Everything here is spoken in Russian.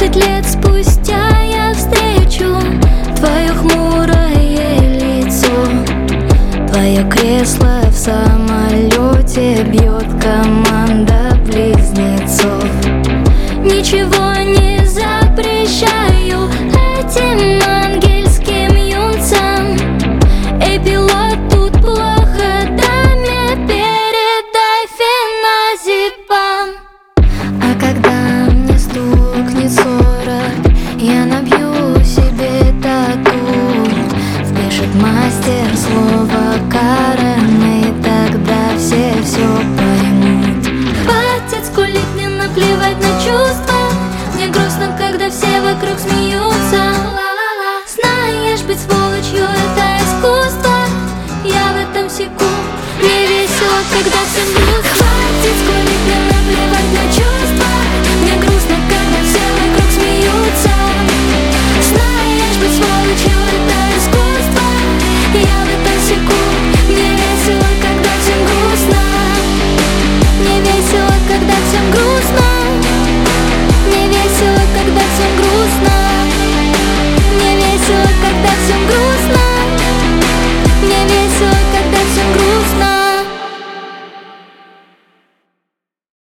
20 лет спустя я встречу твое хмурое лицо. Твое кресло в самолете бьет команда близнецов. Ничего не запрещаю этим ангельским юнцам. Эй, пилот, тут плохо, даме передай феназепам. А когда мне стукнет 40, я набью себе тату. Впишет мастер слово Карен, и тогда все поймут. Хватит скулить, мне наплевать на чувства. Мне грустно, когда все вокруг смеются. Знаешь, быть сволочью — это искусство. Я в этом секу. Мне весело, когда всем грустно. Хватит скулить, мне наплевать на чувства.